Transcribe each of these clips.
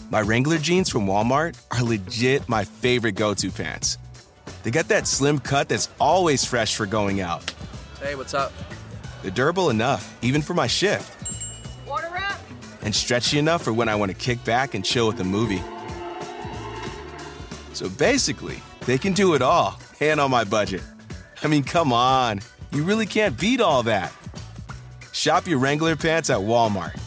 My Wrangler jeans from Walmart are legit my favorite go-to pants. They got that slim cut that's always fresh for going out. Hey, what's up? They're durable enough, even for my shift. Order up. And stretchy enough for when I want to kick back and chill with a movie. So basically, they can do it all, and on my budget. I mean, come on. You really can't beat all that. Shop your Wrangler pants at Walmart.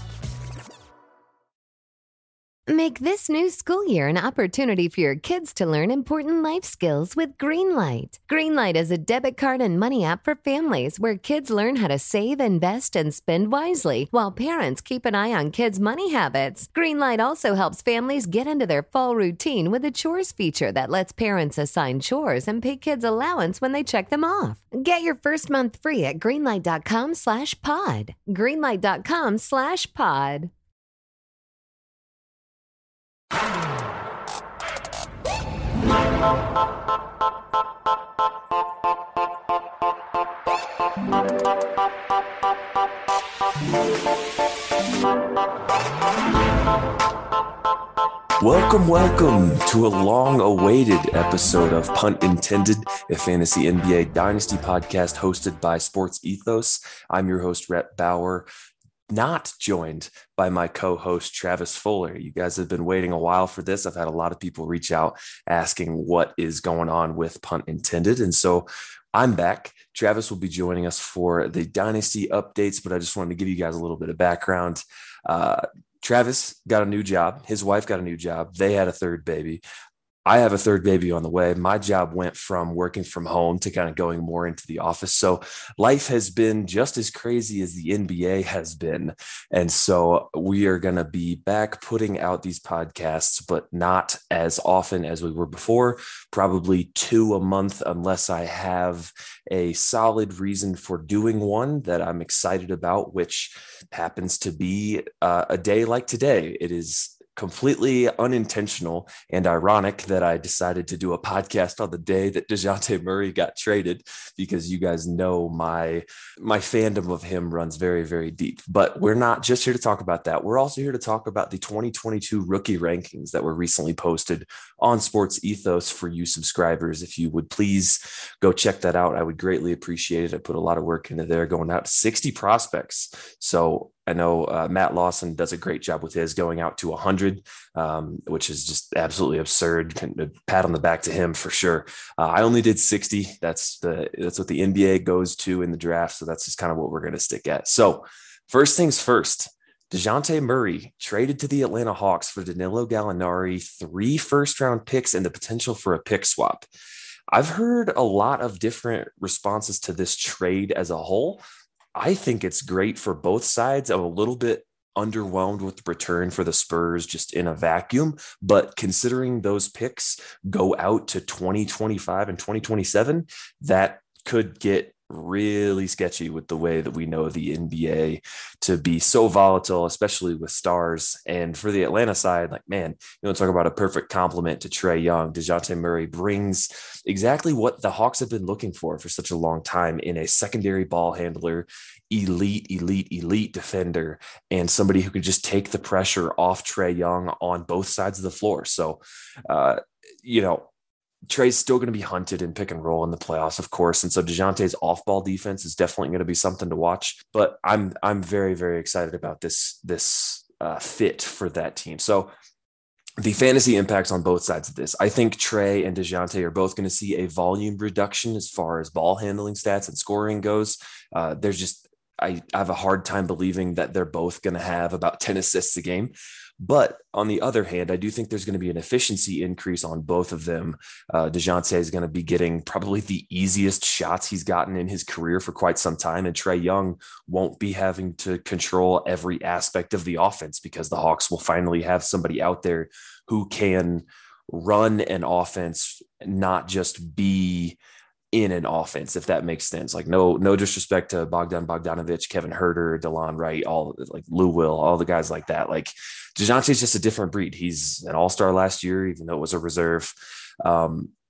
Make this new school year an opportunity for your kids to learn important life skills with Greenlight. Greenlight is a debit card and money app for families where kids learn how to save, invest, and spend wisely while parents keep an eye on kids' money habits. Greenlight also helps families get into their fall routine with a chores feature that lets parents assign chores and pay kids allowance when they check them off. Get your first month free at greenlight.com/pod. Greenlight.com/pod. Welcome to a long-awaited episode of Punt Intended, a fantasy NBA dynasty podcast hosted by Sports Ethos. I'm your host, Rhett Bauer, not joined by my co-host, Travis Fuller. You guys have been waiting a while for this. I've had a lot of people reach out asking what is going on with Punt Intended. And so I'm back. Travis will be joining us for the dynasty updates, but I just wanted to give you guys a little bit of background. Travis got a new job. His wife got a new job. They had a third baby. I have a third baby on the way. My job went from working from home to kind of going more into the office. So life has been just as crazy as the NBA has been. And so we are going to be back putting out these podcasts, but not as often as we were before, probably 2 a month, unless I have a solid reason for doing one that I'm excited about, which happens to be a day like today. It is completely unintentional and ironic that I decided to do a podcast on the day that DeJounte Murray got traded, because you guys know my fandom of him runs very, very deep. But we're not just here to talk about that. We're also here to talk about the 2022 rookie rankings that were recently posted on Sports Ethos for you subscribers. If you would please go check that out, I would greatly appreciate it. I put a lot of work into there, going out to 60 prospects. So I know Matt Lawson does a great job with his, going out to 100, which is just absolutely absurd. A pat on the back to him for sure. I only did 60. That's what the NBA goes to in the draft. So that's just kind of what we're going to stick at. So first things first, DeJounte Murray traded to the Atlanta Hawks for Danilo Gallinari, 3 first-round picks, and the potential for a pick swap. I've heard a lot of different responses to this trade as a whole. I think it's great for both sides. I'm a little bit underwhelmed with the return for the Spurs just in a vacuum, but considering those picks go out to 2025 and 2027, that could get really sketchy with the way that we know the NBA to be so volatile, especially with stars. And for the Atlanta side, like, man, talk about a perfect complement to Trae Young. DeJounte Murray brings exactly what the Hawks have been looking for such a long time in a secondary ball handler, elite defender, and somebody who can just take the pressure off Trae Young on both sides of the floor. So, Trae's still going to be hunted in pick and roll in the playoffs, of course. And so DeJounte's off-ball defense is definitely going to be something to watch. But I'm very, very excited about this fit for that team. So the fantasy impacts on both sides of this. I think Trae and DeJounte are both going to see a volume reduction as far as ball handling stats and scoring goes. I have a hard time believing that they're both going to have about 10 assists a game. But on the other hand, I do think there's going to be an efficiency increase on both of them. DeJounte is going to be getting probably the easiest shots he's gotten in his career for quite some time. And Trae Young won't be having to control every aspect of the offense because the Hawks will finally have somebody out there who can run an offense, not just be in an offense, if that makes sense. Like no disrespect to Bogdan Bogdanovic, Kevin Huerter, DeLon Wright, all like Lou Will, all the guys like that. Like DeJounte is just a different breed. He's an all-star last year, even though it was a reserve.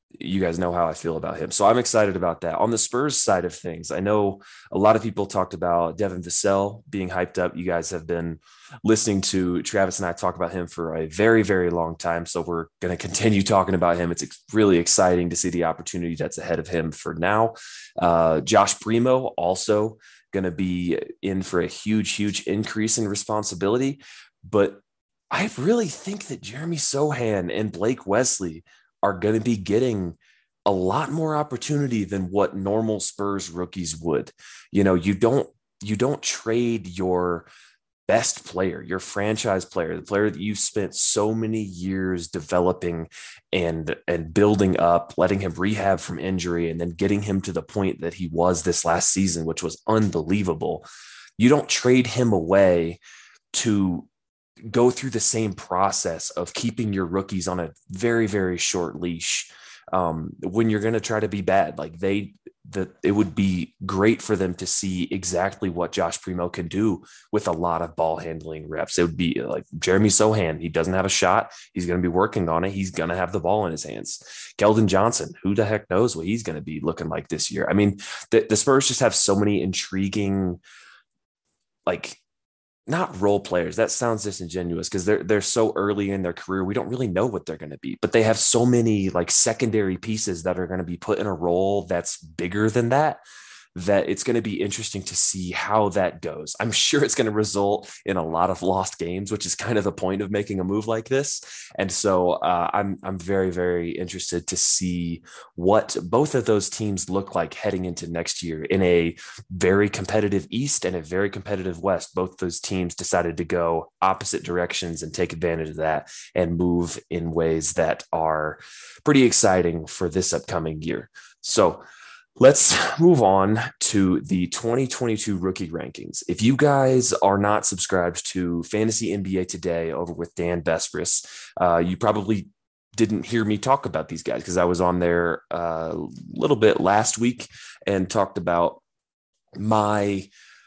you guys know how I feel about him. So I'm excited about that. On the Spurs side of things, I know a lot of people talked about Devin Vassell being hyped up. You guys have been listening to Travis and I talk about him for a very, very long time. So we're going to continue talking about him. It's really exciting to see the opportunity that's ahead of him for now. Josh Primo also going to be in for a huge, huge increase in responsibility. But I really think that Jeremy Sohan and Blake Wesley are going to be getting a lot more opportunity than what normal Spurs rookies would. You know, you don't trade your best player, your franchise player, the player that you spent so many years developing and building up, letting him rehab from injury, and then getting him to the point that he was this last season, which was unbelievable. You don't trade him away to go through the same process of keeping your rookies on a very, very short leash when you're going to try to be bad. Like it would be great for them to see exactly what Josh Primo can do with a lot of ball handling reps. It would be like Jeremy Sohan. He doesn't have a shot. He's going to be working on it. He's going to have the ball in his hands. Keldon Johnson, who the heck knows what he's going to be looking like this year. I mean, the Spurs just have so many intriguing, like, not role players. That sounds disingenuous because they're so early in their career. We don't really know what they're going to be, but they have so many like secondary pieces that are going to be put in a role that's bigger than that it's going to be interesting to see how that goes. I'm sure it's going to result in a lot of lost games, which is kind of the point of making a move like this. And so I'm very, very interested to see what both of those teams look like heading into next year in a very competitive East and a very competitive West. Both those teams decided to go opposite directions and take advantage of that and move in ways that are pretty exciting for this upcoming year. So let's move on to the 2022 rookie rankings. If you guys are not subscribed to Fantasy NBA Today over with Dan Besbris, you probably didn't hear me talk about these guys because I was on there a little bit last week and talked about my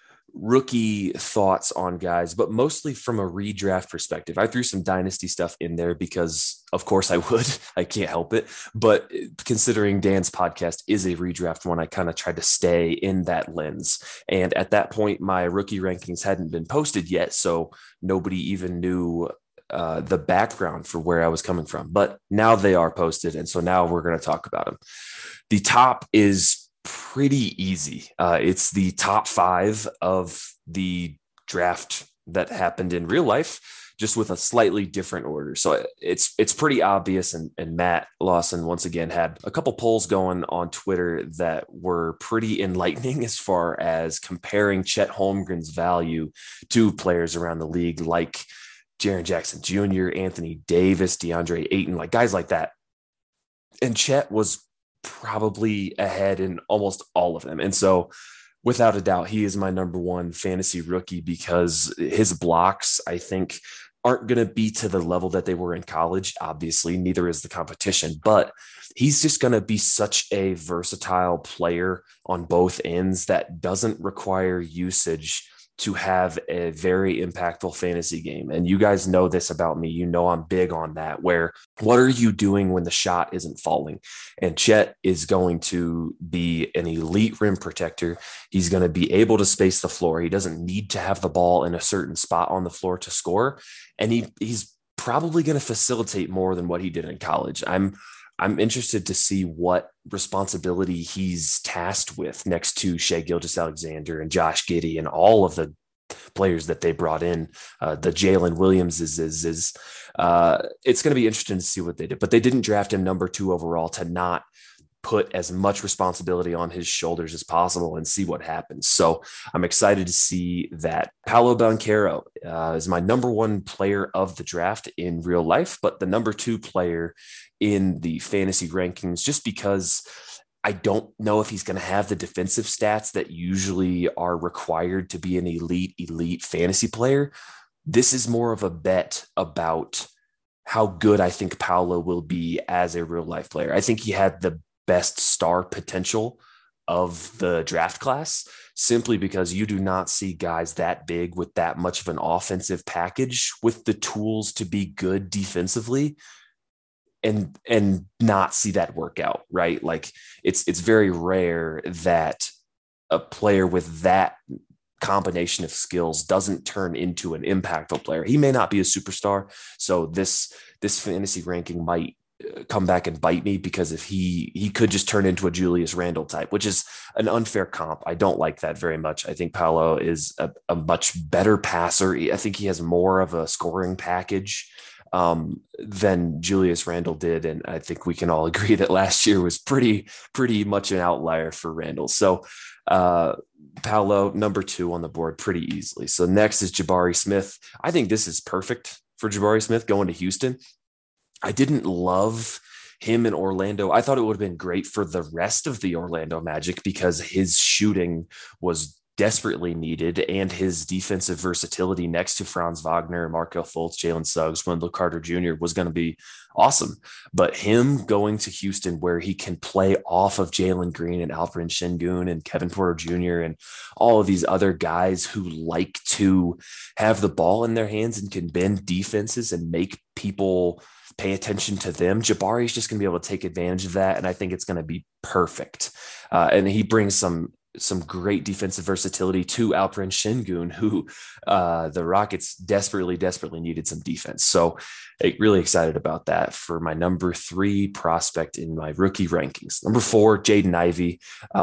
rookie thoughts on guys, but mostly from a redraft perspective. I threw some dynasty stuff in there because of course I would, I can't help it. But considering Dan's podcast is a redraft one, I kind of tried to stay in that lens. And at that point, my rookie rankings hadn't been posted yet. So nobody even knew the background for where I was coming from, but now they are posted. And so now we're going to talk about them. The top is pretty easy. It's the top 5 of the draft that happened in real life, just with a slightly different order. So it's pretty obvious. And Matt Lawson, once again, had a couple polls going on Twitter that were pretty enlightening as far as comparing Chet Holmgren's value to players around the league, like Jaren Jackson Jr., Anthony Davis, DeAndre Ayton, like guys like that. And Chet was probably ahead in almost all of them. And so without a doubt, he is my number one fantasy rookie because his blocks, I think, aren't going to be to the level that they were in college. Obviously, neither is the competition, but he's just going to be such a versatile player on both ends that doesn't require usage to have a very impactful fantasy game. And you guys know this about me. You know, I'm big on that, where what are you doing when the shot isn't falling? And Chet is going to be an elite rim protector. He's going to be able to space the floor. He doesn't need to have the ball in a certain spot on the floor to score. And he's probably going to facilitate more than what he did in college. I'm interested to see what responsibility he's tasked with next to Shai Gilgeous-Alexander and Josh Giddey and all of the players that they brought in. The Jalen Williams is it's going to be interesting to see what they did, but they didn't draft him number 2 overall to not put as much responsibility on his shoulders as possible and see what happens. So I'm excited to see that. Paolo Banchero is my number 1 player of the draft in real life, but the number 2 player in the fantasy rankings, just because I don't know if he's going to have the defensive stats that usually are required to be an elite fantasy player. This is more of a bet about how good I think Paolo will be as a real life player. I think he had the best star potential of the draft class, simply because you do not see guys that big with that much of an offensive package with the tools to be good defensively and not see that work out, right? Like it's very rare that a player with that combination of skills doesn't turn into an impactful player. He may not be a superstar, so this fantasy ranking might come back and bite me, because if he could just turn into a Julius Randle type, which is an unfair comp. I don't like that very much. I think Paolo is a much better passer. I think he has more of a scoring package than Julius Randle did. And I think we can all agree that last year was pretty much an outlier for Randle. So Paolo, number 2 on the board pretty easily. So next is Jabari Smith. I think this is perfect for Jabari Smith going to Houston. I didn't love him in Orlando. I thought it would have been great for the rest of the Orlando Magic because his shooting was desperately needed, and his defensive versatility next to Franz Wagner, Markelle Fultz, Jalen Suggs, Wendell Carter Jr. was going to be awesome. But him going to Houston, where he can play off of Jalen Green and Alperen Sengun and Kevin Porter Jr. and all of these other guys who like to have the ball in their hands and can bend defenses and make people pay attention to them. Jabari is just going to be able to take advantage of that, and I think it's going to be perfect. And he brings some great defensive versatility to Alperen Sengun, who the Rockets desperately needed some defense. So really excited about that for my number 3 prospect in my rookie rankings. Number 4, Jaden Ivey.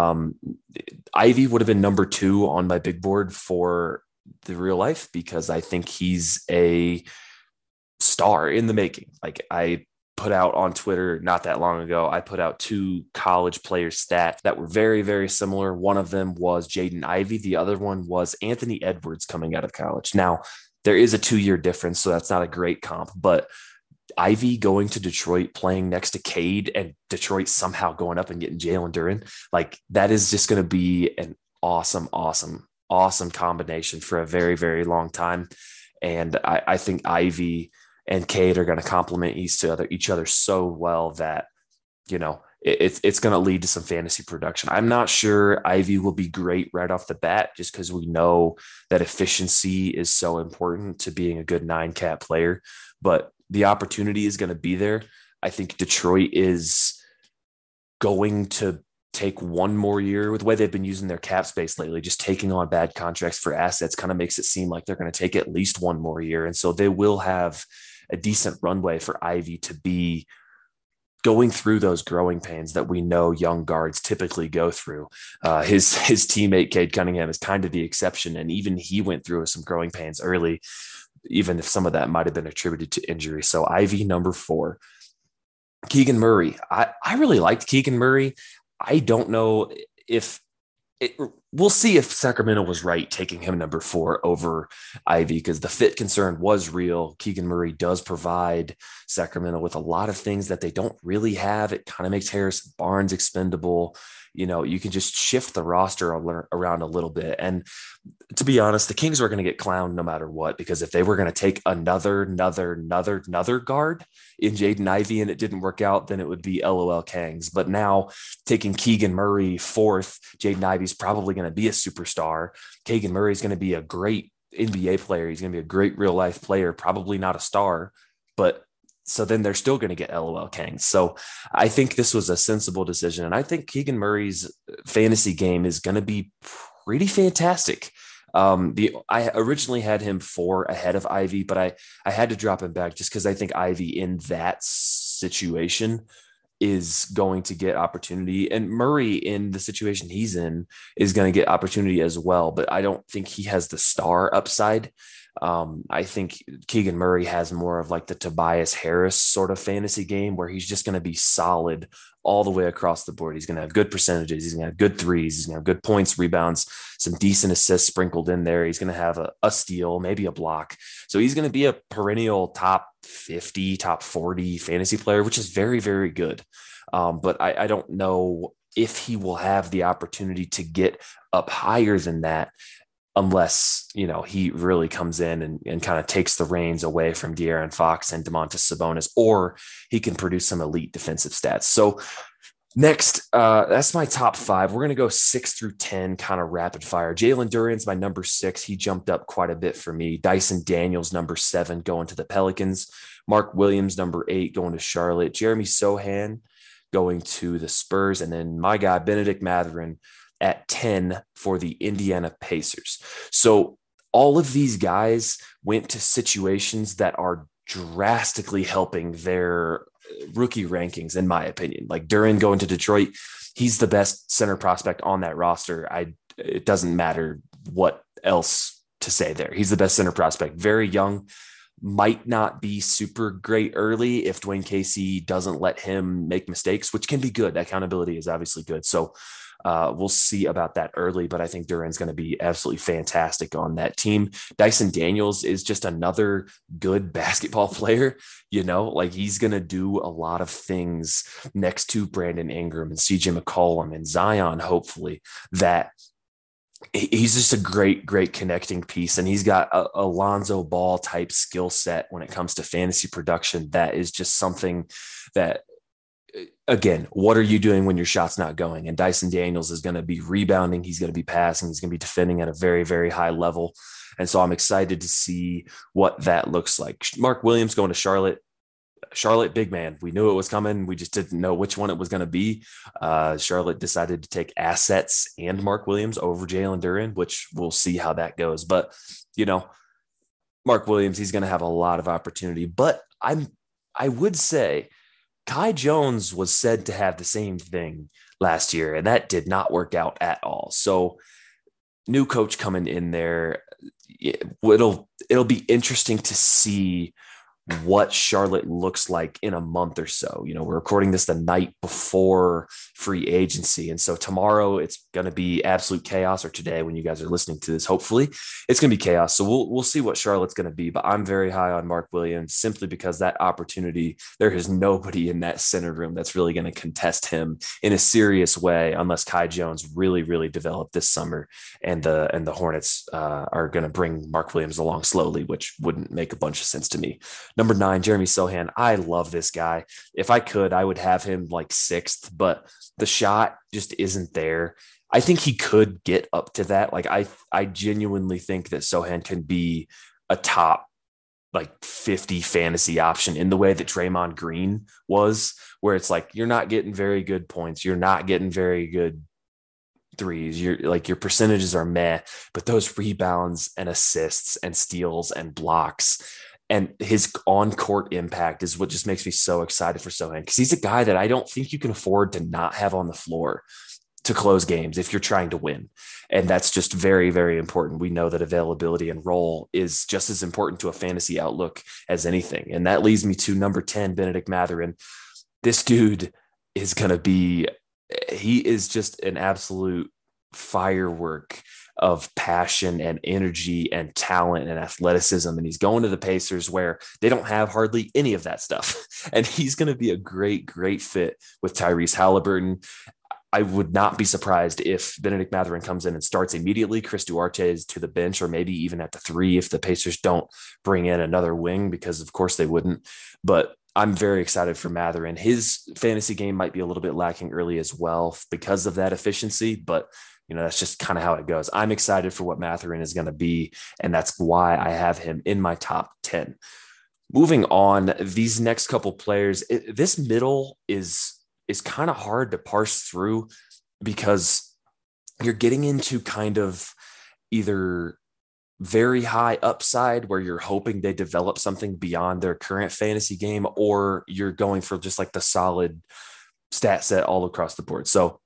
Ivey would have been number 2 on my big board for the real life, because I think he's a star in the making. Like, I put out on Twitter not that long ago, I put out 2 college player stats that were very, very similar. One of them was Jaden Ivey. The other one was Anthony Edwards coming out of college. Now, there is a 2-year difference, so that's not a great comp, but Ivey going to Detroit, playing next to Cade, and Detroit somehow going up and getting Jalen Duren, like, that is just going to be an awesome combination for a very, very long time. And I think Ivey and Cade are going to complement each other so well that, you know, it's going to lead to some fantasy production. I'm not sure Ivey will be great right off the bat, just because we know that efficiency is so important to being a good 9-cat player, but the opportunity is going to be there. I think Detroit is going to take one more year. With the way they've been using their cap space lately, just taking on bad contracts for assets kind of makes it seem like they're going to take at least one more year. And so they will have a decent runway for Ivey to be going through those growing pains that we know young guards typically go through. His teammate, Cade Cunningham, is kind of the exception. And even he went through some growing pains early, even if some of that might've been attributed to injury. So Ivey, number 4. Keegan Murray. I really liked Keegan Murray. I don't know if we'll see if Sacramento was right taking him number 4 over Ivey, because the fit concern was real. Keegan Murray does provide Sacramento with a lot of things that they don't really have. It kind of makes Harrison Barnes expendable. You know, you can just shift the roster around a little bit. And to be honest, the Kings were going to get clowned no matter what, because if they were going to take another guard in Jaden Ivey and it didn't work out, then it would be LOL Kangs. But now taking Keegan Murray 4th, Jaden Ivey's probably going to be a superstar. Keegan Murray is going to be a great NBA player. He's going to be a great real life player, probably not a star, but so then they're still going to get LOL Kangs. So I think this was a sensible decision. And I think Keegan Murray's fantasy game is going to be pretty fantastic. I originally had him 4 ahead of Ivey, but I had to drop him back just because I think Ivey in that situation is going to get opportunity, and Murray in the situation he's in is going to get opportunity as well. But I don't think he has the star upside. I think Keegan Murray has more of like the Tobias Harris sort of fantasy game, where he's just going to be solid all the way across the board. He's going to have good percentages. He's going to have good threes. He's going to have good points, rebounds, some decent assists sprinkled in there. He's going to have a steal, maybe a block. So he's going to be a perennial top 50, top 40 fantasy player, which is very, very good. But I don't know if he will have the opportunity to get up higher than that, unless, you know, he really comes in and kind of takes the reins away from De'Aaron Fox and Domantas Sabonis, or he can produce some elite defensive stats. So Next, that's my top 5. We're going to go 6 through 10, kind of rapid fire. Jalen Duren's my number 6. He jumped up quite a bit for me. Dyson Daniels, number 7, going to the Pelicans. Mark Williams, number 8, going to Charlotte. Jeremy Sohan going to the Spurs. And then my guy, Benedict Mathurin, at 10 for the Indiana Pacers. So all of these guys went to situations that are drastically helping their rookie rankings, in my opinion. Like Duren going to Detroit, he's the best center prospect on that roster. It doesn't matter what else to say there. He's the best center prospect. Very young, might not be super great early if Dwayne Casey doesn't let him make mistakes, which can be good. Accountability is obviously good. So we'll see about that early, but I think Duren's going to be absolutely fantastic on that team. Dyson Daniels is just another good basketball player, like he's going to do a lot of things next to Brandon Ingram and CJ McCollum and Zion, hopefully, that he's just a great connecting piece. And he's got a Lonzo Ball type skill set when it comes to fantasy production. That is just something that, again, what are you doing when your shot's not going? And Dyson Daniels is going to be rebounding. He's going to be passing. He's going to be defending at a very, very high level. And so I'm excited to see what that looks like. Mark Williams going to Charlotte. Charlotte, big man. We knew it was coming. We just didn't know which one it was going to be. Charlotte decided to take assets and Mark Williams over Jalen Duren, which we'll see how that goes. But, Mark Williams, he's going to have a lot of opportunity. But I would say Kai Jones was said to have the same thing last year, and that did not work out at all. So new coach coming in there, it'll be interesting to see what Charlotte looks like in a month or so. We're recording this the night before free agency. And so tomorrow it's going to be absolute chaos, or today when you guys are listening to this, hopefully it's going to be chaos. So we'll see what Charlotte's going to be, but I'm very high on Mark Williams simply because that opportunity, there is nobody in that center room that's really going to contest him in a serious way unless Kai Jones really developed this summer and the Hornets are going to bring Mark Williams along slowly, which wouldn't make a bunch of sense to me. Number 9, Jeremy Sohan. I love this guy. If I could, I would have him like 6th, but the shot just isn't there. I think he could get up to that. Like I genuinely think that Sohan can be a top like 50 fantasy option in the way that Draymond Green was, where it's like, you're not getting very good points. You're not getting very good threes. Your percentages are meh, but those rebounds and assists and steals and blocks and his on-court impact is what just makes me so excited for Sohan, because he's a guy that I don't think you can afford to not have on the floor to close games if you're trying to win. And that's just very, very important. We know that availability and role is just as important to a fantasy outlook as anything. And that leads me to number 10, Benedict Mathurin. This dude is going to be, he is just an absolute firework of passion and energy and talent and athleticism. And he's going to the Pacers where they don't have hardly any of that stuff. And he's going to be a great fit with Tyrese Halliburton. I would not be surprised if Benedict Mathurin comes in and starts immediately. Chris Duarte is to the bench, or maybe even at the 3 if the Pacers don't bring in another wing, because of course they wouldn't. But I'm very excited for Mathurin. His fantasy game might be a little bit lacking early as well because of that efficiency, but that's just kind of how it goes. I'm excited for what Mathurin is going to be, and that's why I have him in my top 10. Moving on, these next couple players, this middle is kind of hard to parse through because you're getting into kind of either very high upside where you're hoping they develop something beyond their current fantasy game, or you're going for just like the solid stat set all across the board. So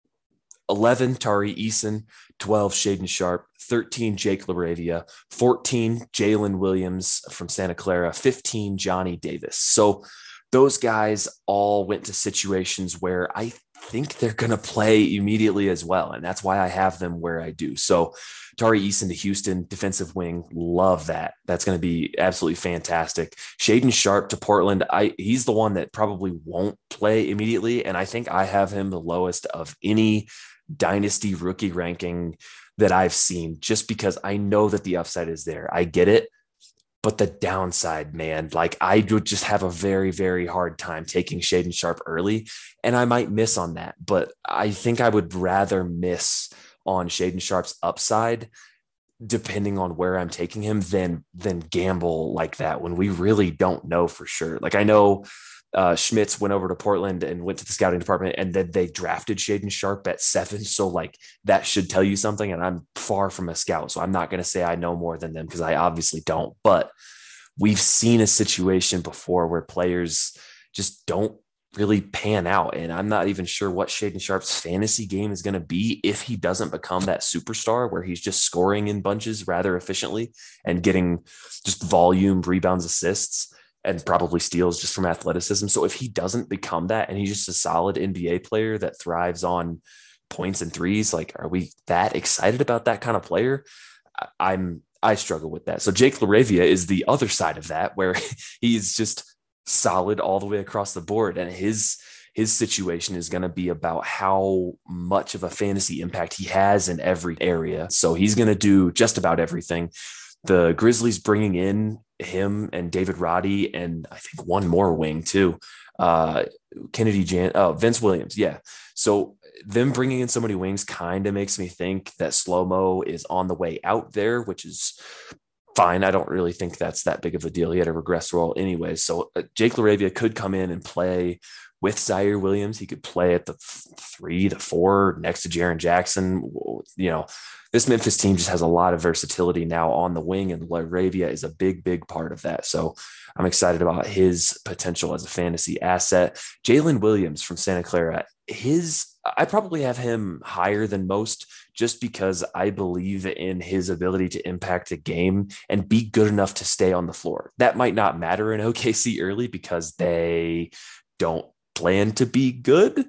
11, Tari Eason, 12, Shaedon Sharpe, 13, Jake LaRavia, 14, Jalen Williams from Santa Clara, 15, Johnny Davis. So those guys all went to situations where I think they're going to play immediately as well. And that's why I have them where I do. So Tari Eason to Houston, defensive wing, love that. That's going to be absolutely fantastic. Shaedon Sharpe to Portland. He's the one that probably won't play immediately. And I think I have him the lowest of any dynasty rookie ranking that I've seen, just because I know that the upside is there. I get it. But the downside, man, like I would just have a very, very hard time taking Shaden Sharp early, and I might miss on that. But I think I would rather miss on Shaden Sharp's upside, depending on where I'm taking him, than gamble like that when we really don't know for sure. Like I know Schmitz went over to Portland and went to the scouting department, and then they drafted Shaden Sharp at 7. So like that should tell you something. And I'm far from a scout, so I'm not going to say I know more than them because I obviously don't. But we've seen a situation before where players just don't really pan out. And I'm not even sure what Shaden Sharp's fantasy game is going to be if he doesn't become that superstar where he's just scoring in bunches rather efficiently and getting just volume, rebounds, assists, and probably steals just from athleticism. So if he doesn't become that and he's just a solid NBA player that thrives on points and threes, like, are we that excited about that kind of player? I struggle with that. So Jake LaRavia is the other side of that, where he's just solid all the way across the board. And his situation is going to be about how much of a fantasy impact he has in every area. So he's going to do just about everything. The Grizzlies bringing in him and David Roddy, and I think one more wing too, Vince Williams. Yeah. So them bringing in so many wings kind of makes me think that Slow-Mo is on the way out there, which is fine. I don't really think that's that big of a deal. He had a regress role anyway. So Jake LaRavia could come in and play with Zaire Williams. He could play at the 3, the 4 next to Jaren Jackson. You know, this Memphis team just has a lot of versatility now on the wing, and LaRavia is a big, big part of that. So I'm excited about his potential as a fantasy asset. Jalen Williams from Santa Clara, I probably have him higher than most just because I believe in his ability to impact the game and be good enough to stay on the floor. That might not matter in OKC early because they don't plan to be good,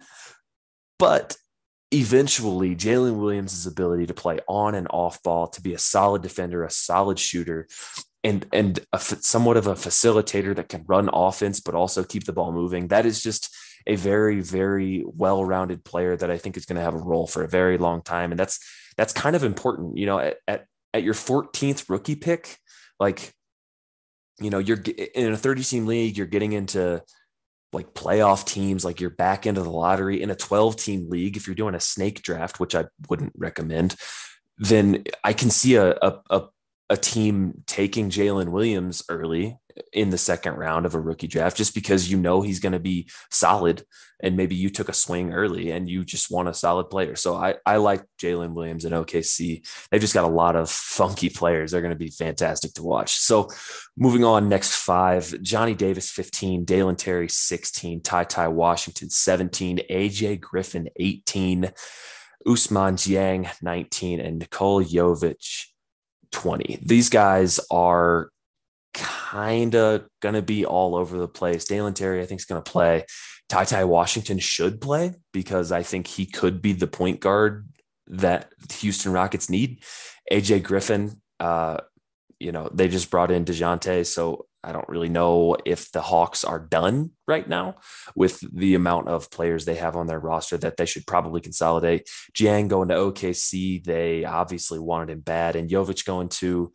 but eventually Jalen Williams' ability to play on and off ball, to be a solid defender, a solid shooter, and somewhat of a facilitator that can run offense, but also keep the ball moving. That is just a very, very well-rounded player that I think is going to have a role for a very long time. And that's kind of important, you know, at your 14th rookie pick, like, you know, you're in a 30-team league, you're getting into like playoff teams, like you're back into the lottery. In a 12-team league, if you're doing a snake draft, which I wouldn't recommend, then I can see a team taking Jalen Williams early in the second round of a rookie draft, just because you know he's going to be solid, and maybe you took a swing early and you just want a solid player. So I like Jalen Williams in OKC. They've just got a lot of funky players. They're going to be fantastic to watch. So moving on, next 5, Johnny Davis, 15, Dalen Terry, 16, Ty Washington, 17, AJ Griffin, 18, Ousmane Dieng, 19, and Nikola Jovic, 20. These guys are kind of going to be all over the place. Dalen Terry, I think, is going to play. Ty Washington should play because I think he could be the point guard that the Houston Rockets need. AJ Griffin, you know, they just brought in DeJounte, so I don't really know if the Hawks are done right now with the amount of players they have on their roster that they should probably consolidate. Jiang going to OKC, they obviously wanted him bad. And Jovic going to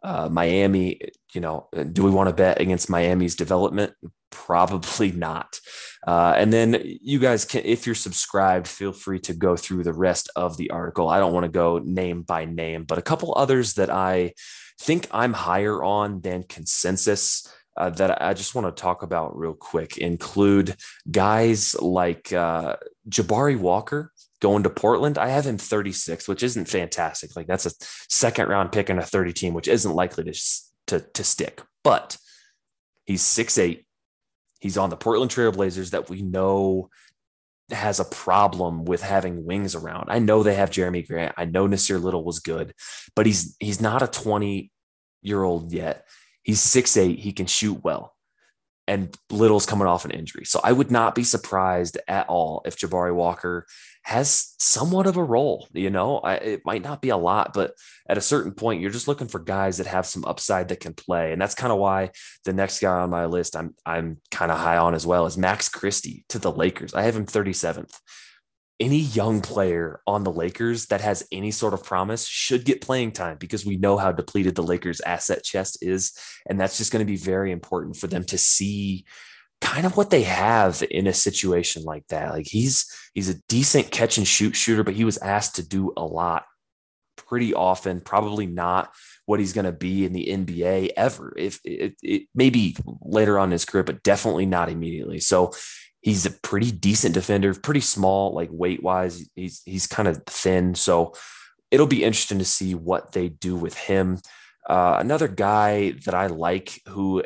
Miami, you know, do we want to bet against Miami's development? Probably not. And then you guys can, if you're subscribed, feel free to go through the rest of the article. I don't want to go name by name, but a couple others that I think I'm higher on than consensus that I just want to talk about real quick include guys like Jabari Walker going to Portland. I have him 36, which isn't fantastic. Like that's a second round pick in a 30 team, which isn't likely to stick, but he's 6'8". He's on the Portland Trail Blazers that we know has a problem with having wings around. I know they have Jeremy Grant. I know Nasir Little was good, but he's not a 20-year-old yet. He's 6'8". He can shoot well. And Little's coming off an injury. So I would not be surprised at all if Jabari Walker has somewhat of a role. You know, it might not be a lot, but at a certain point, you're just looking for guys that have some upside that can play. And that's kind of why the next guy on my list I'm kind of high on as well is Max Christie to the Lakers. I have him 37th. any young player on the Lakers that has any sort of promise should get playing time, because we know how depleted the Lakers asset chest is. And that's just going to be very important for them to see kind of what they have in a situation like that. Like he's a decent catch and shoot shooter, but he was asked to do a lot pretty often, probably not what he's going to be in the NBA ever. If it maybe later on in his career, but definitely not immediately. So he's a pretty decent defender, pretty small, like weight wise, he's kind of thin. So it'll be interesting to see what they do with him. Another guy that I like who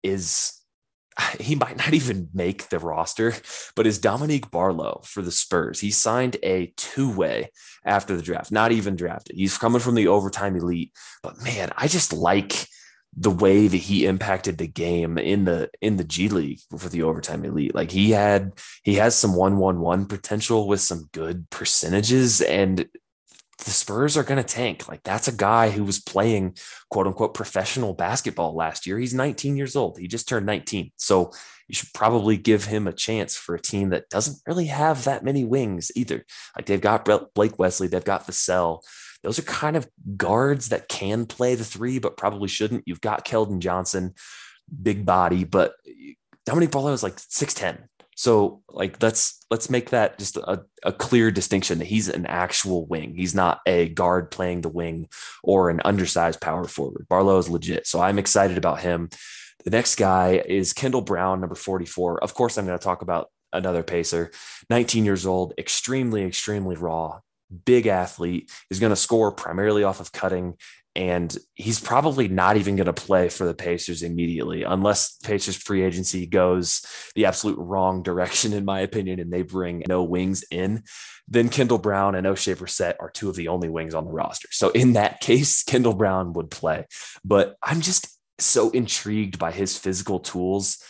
he might not even make the roster, but is Dominique Barlow for the Spurs. He signed a two-way after the draft, not even drafted. He's coming from the overtime elite, but man, I just like the way that he impacted the game in the G League for the overtime elite. Like he has some 1-1-1 potential with some good percentages, and the Spurs are going to tank. Like that's a guy who was playing quote unquote professional basketball last year. He's 19 years old. He just turned 19. So you should probably give him a chance for a team that doesn't really have that many wings either. Like they've got Blake Wesley, they've got Vassell. Those are kind of guards that can play the three, but probably shouldn't. You've got Keldon Johnson, big body, but Dominique Barlow is like 6'10". So like, let's make that just a clear distinction that he's an actual wing. He's not a guard playing the wing or an undersized power forward. Barlow is legit. So I'm excited about him. The next guy is Kendall Brown, number 44. Of course, I'm going to talk about another Pacer, 19 years old, extremely, extremely raw, big athlete, is going to score primarily off of cutting. And he's probably not even going to play for the Pacers immediately unless Pacers free agency goes the absolute wrong direction, in my opinion, and they bring no wings in. Then Kendall Brown and O'Shea Brissett are two of the only wings on the roster. So in that case, Kendall Brown would play. But I'm just so intrigued by his physical tools.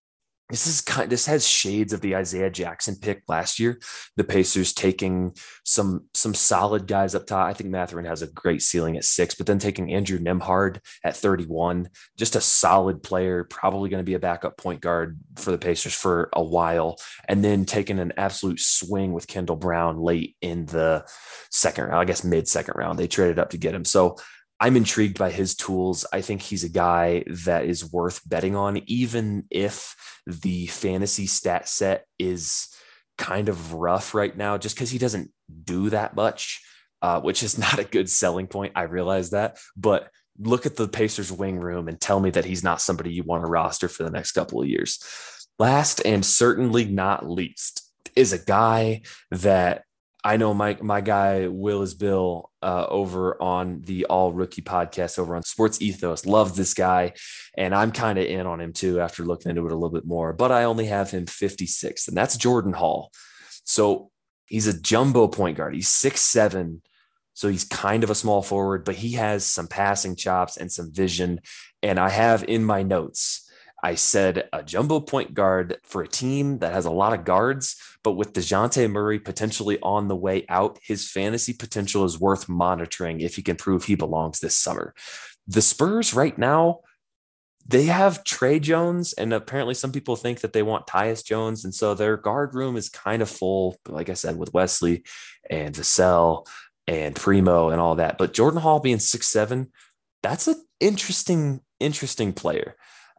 This has shades of the Isaiah Jackson pick last year. The Pacers taking some solid guys up top. I think Mathurin has a great ceiling at 6, but then taking Andrew Nembhard at 31, just a solid player, probably going to be a backup point guard for the Pacers for a while. And then taking an absolute swing with Kendall Brown late in the second round, I guess mid-second round. They traded up to get him. So I'm intrigued by his tools. I think he's a guy that is worth betting on, even if the fantasy stat set is kind of rough right now, just because he doesn't do that much, which is not a good selling point. I realize that, but look at the Pacers wing room and tell me that he's not somebody you want to roster for the next couple of years. Last and certainly not least is a guy that I know my guy, Will is Bill, over on the All Rookie podcast over on Sports Ethos, loves this guy. And I'm kind of in on him too, after looking into it a little bit more, but I only have him 56th, and that's Jordan Hall. So he's a jumbo point guard. He's 6'7". So he's kind of a small forward, but he has some passing chops and some vision. And I have in my notes, I said a jumbo point guard for a team that has a lot of guards, but with DeJounte Murray potentially on the way out, his fantasy potential is worth monitoring if he can prove he belongs this summer. The Spurs right now, they have Trey Jones, and apparently some people think that they want Tyus Jones. And so their guard room is kind of full, like I said, with Wesley and Vassell and Primo and all that. But Jordan Hall being 6'7", that's an interesting player.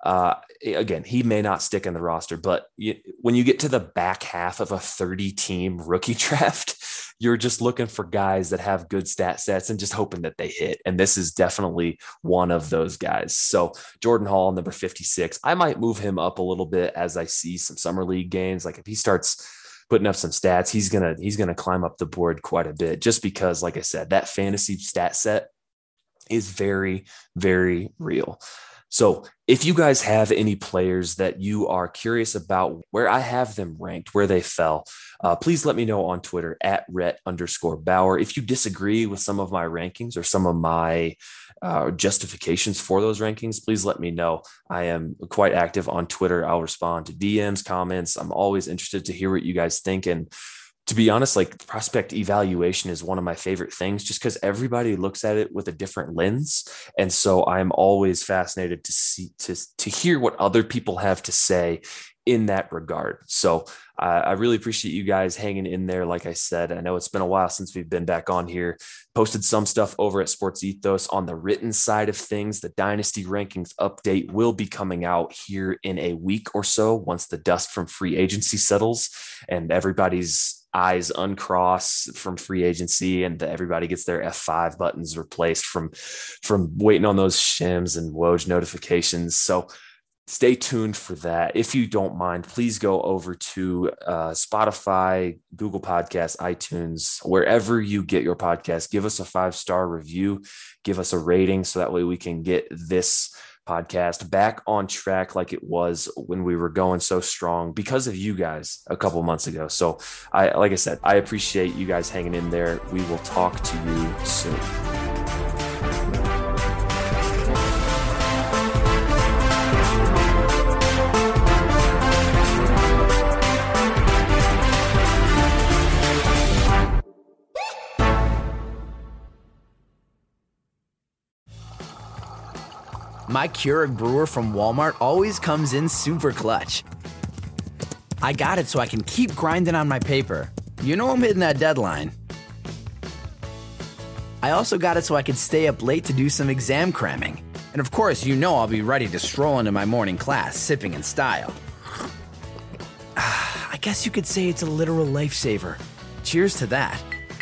Again, he may not stick in the roster, but when you get to the back half of a 30-team rookie draft, you're just looking for guys that have good stat sets and just hoping that they hit. And this is definitely one of those guys. So Jordan Hall, number 56, I might move him up a little bit as I see some summer league games. Like if he starts putting up some stats, he's gonna climb up the board quite a bit, just because, like I said, that fantasy stat set is very, very real. So if you guys have any players that you are curious about where I have them ranked, where they fell, please let me know on Twitter at @Rhett_Bauer. If you disagree with some of my rankings or some of my justifications for those rankings, please let me know. I am quite active on Twitter. I'll respond to DMs, comments. I'm always interested to hear what you guys think. And to be honest, like prospect evaluation is one of my favorite things, just because everybody looks at it with a different lens. And so I'm always fascinated to hear what other people have to say in that regard. So I really appreciate you guys hanging in there. Like I said, I know it's been a while since we've been back on here. Posted some stuff over at Sports Ethos on the written side of things. The Dynasty Rankings update will be coming out here in a week or so once the dust from free agency settles and everybody's eyes uncross from free agency and everybody gets their F5 buttons replaced from waiting on those shims and Woj notifications. So stay tuned for that. If you don't mind, please go over to Spotify, Google Podcasts, iTunes, wherever you get your podcast. Give us a 5-star review, give us a rating so that way we can get this podcast back on track like it was when we were going so strong because of you guys a couple months ago. So like I said, I appreciate you guys hanging in there. We will talk to you soon. My Keurig brewer from Walmart always comes in super clutch. I got it so I can keep grinding on my paper. You know I'm hitting that deadline. I also got it so I could stay up late to do some exam cramming. And of course, you know I'll be ready to stroll into my morning class, sipping in style. I guess you could say it's a literal lifesaver. Cheers to that.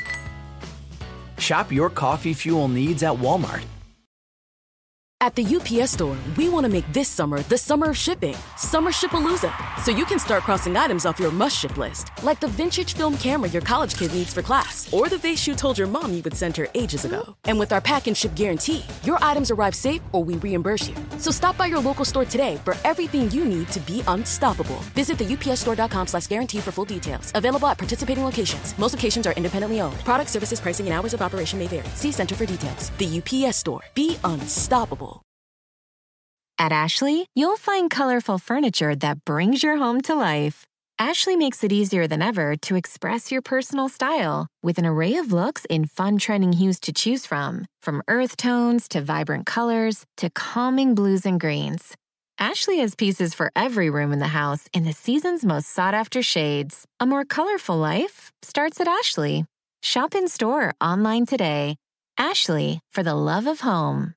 Shop your coffee fuel needs at Walmart. At the UPS Store, we want to make this summer the summer of shipping. Summer Shipalooza. So you can start crossing items off your must-ship list. Like the vintage film camera your college kid needs for class. Or the vase you told your mom you would send her ages ago. And with our pack and ship guarantee, your items arrive safe or we reimburse you. So stop by your local store today for everything you need to be unstoppable. Visit the upsstore.com/guarantee for full details. Available at participating locations. Most locations are independently owned. Product, services, pricing, and hours of operation may vary. See Center for details. The UPS Store. Be unstoppable. At Ashley, you'll find colorful furniture that brings your home to life. Ashley makes it easier than ever to express your personal style with an array of looks in fun trending hues to choose from earth tones to vibrant colors to calming blues and greens. Ashley has pieces for every room in the house in the season's most sought-after shades. A more colorful life starts at Ashley. Shop in-store, online today. Ashley, for the love of home.